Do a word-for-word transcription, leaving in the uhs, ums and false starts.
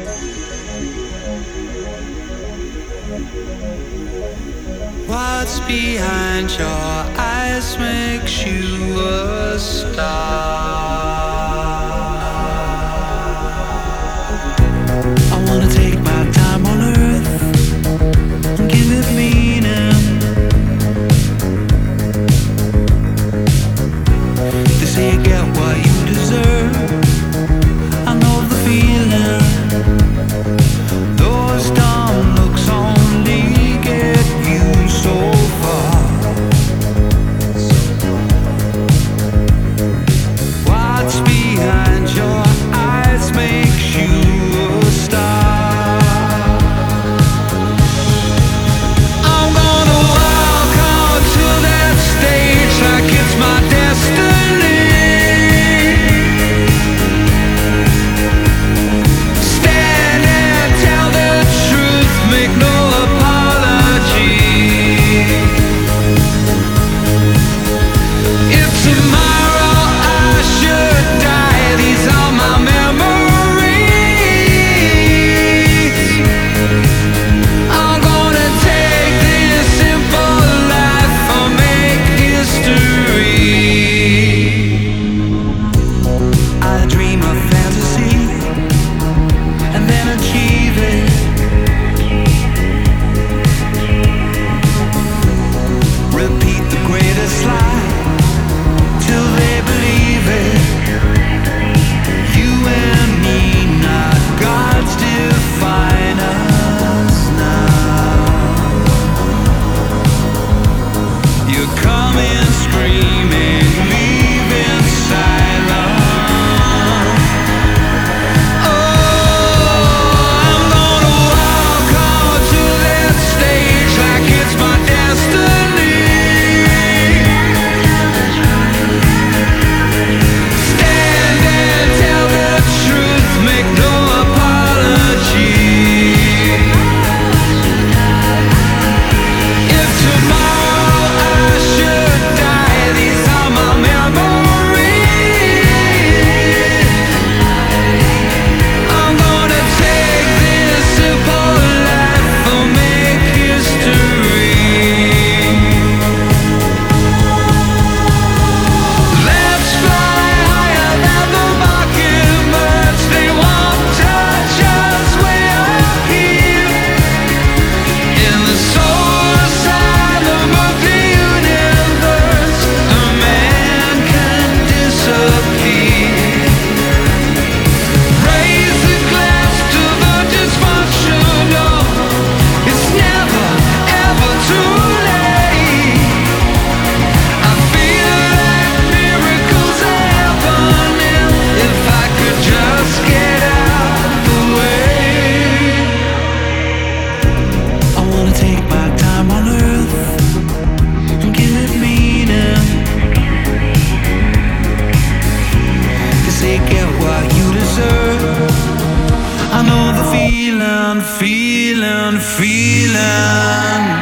What's behind your eyes makes you a star. I wanna take my time on earth and give it meaning. They say you get what you deserve. I know the feeling. Those dumb looks only get you so far. What's behind your eyes makes you a star. I'm gonna walk on to that stage like it's my destiny. Stand and tell the truth, make no apology. If tomorrow I should die, these are my memories. I'm gonna take this simple life and make history. I dream of fantasy and then achieve it. Repeat the greatest lie till they believe it. You and me, not gods, define us now. You're coming screaming, leaving silence. Oh, I'm gonna walk on to that stage like it's my destiny. Stand and tell the truth, make no apology. If tomorrow I should die, these are my memories. I'm gonna take this simple life and make history. Let's fly higher than the mockingbirds. They won't touch us, we're here. In the soul asylum of the universe, a man can disappear. Raise a glass to the dysfunctional. It's never ever too late. I feel like miracles are happening if I could just get out the way. I wanna take my time on earth and give it meaning. They say get what you deserve. I know the feeling, feeling, feeling.